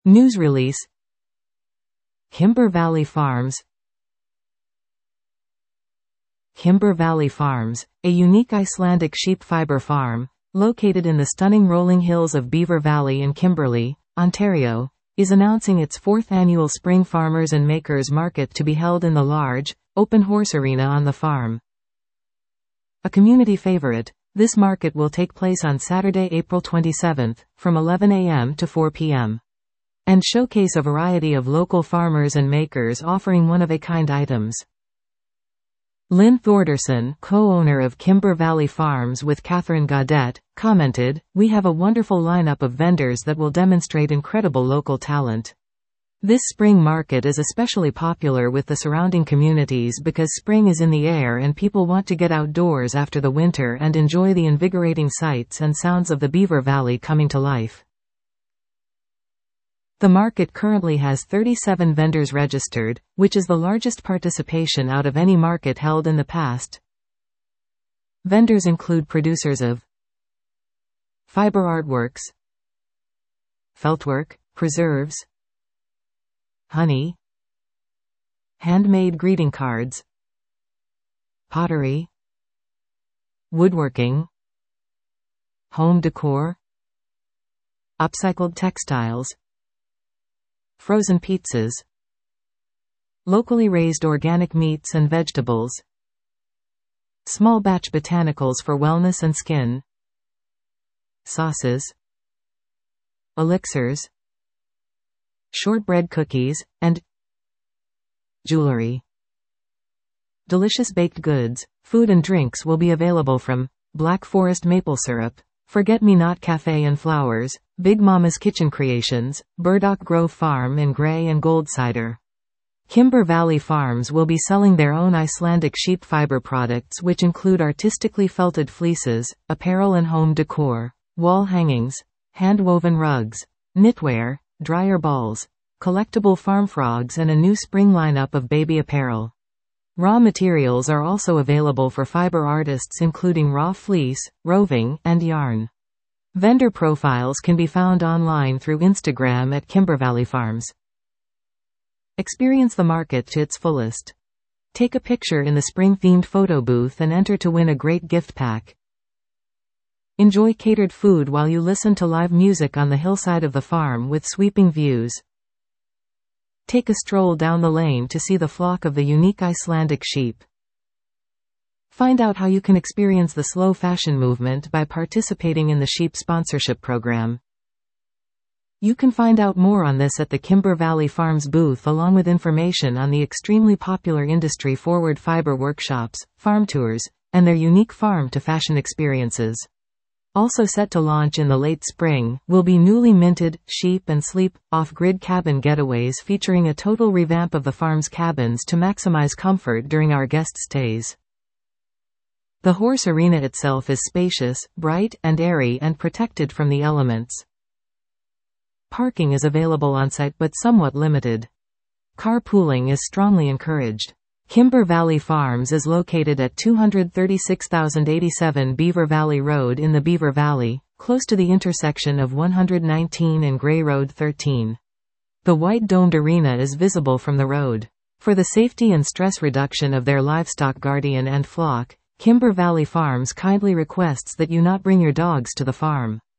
News release. Kimber Valley Farms. Kimber Valley Farms, a unique Icelandic sheep fiber farm, located in the stunning rolling hills of Beaver Valley in Kimberley, Ontario, is announcing its 4th annual Spring Farmers and Makers Market to be held in the large, open horse arena on the farm. A community favorite, this market will take place on Saturday, April 27, from 11 a.m. to 4 p.m. and showcase a variety of local farmers and makers offering one-of-a-kind items. Lynn Thorderson, co-owner of Kimber Valley Farms with Catherine Gaudette, commented, "We have a wonderful lineup of vendors that will demonstrate incredible local talent. This spring market is especially popular with the surrounding communities because spring is in the air and people want to get outdoors after the winter and enjoy the invigorating sights and sounds of the Beaver Valley coming to life." The market currently has 37 vendors registered, which is the largest participation out of any market held in the past. Vendors include producers of fiber artworks, feltwork, preserves, honey, handmade greeting cards, pottery, woodworking, home decor, upcycled textiles, frozen pizzas, locally raised organic meats and vegetables, small batch botanicals for wellness and skin, sauces, elixirs, shortbread cookies, and jewelry. Delicious baked goods, food and drinks will be available from Black Forest Maple Syrup, Forget-Me-Not Cafe and Flowers, Big Mama's Kitchen Creations, Burdock Grove Farm and Grey and Gold Cider. Kimber Valley Farms will be selling their own Icelandic sheep fiber products, which include artistically felted fleeces, apparel and home decor, wall hangings, hand-woven rugs, knitwear, dryer balls, collectible farm frogs and a new spring lineup of baby apparel. Raw materials are also available for fiber artists including raw fleece, roving, and yarn. Vendor profiles can be found online through Instagram at Kimber Valley Farms. Experience the market to its fullest. Take a picture in the spring-themed photo booth and enter to win a great gift pack. Enjoy catered food while you listen to live music on the hillside of the farm with sweeping views. Take a stroll down the lane to see the flock of the unique Icelandic sheep. Find out how you can experience the slow fashion movement by participating in the sheep sponsorship program. You can find out more on this at the Kimber Valley Farms booth along with information on the extremely popular industry-forward fiber workshops, farm tours, and their unique farm-to-fashion experiences. Also set to launch in the late spring, will be newly minted, sheep and sleep, off-grid cabin getaways featuring a total revamp of the farm's cabins to maximize comfort during our guest stays. The horse arena itself is spacious, bright, and airy and protected from the elements. Parking is available on-site but somewhat limited. Carpooling is strongly encouraged. Kimber Valley Farms is located at 236,087 Beaver Valley Road in the Beaver Valley, close to the intersection of 119 and Gray Road 13. The white domed arena is visible from the road. For the safety and stress reduction of their livestock guardian and flock, Kimber Valley Farms kindly requests that you not bring your dogs to the farm.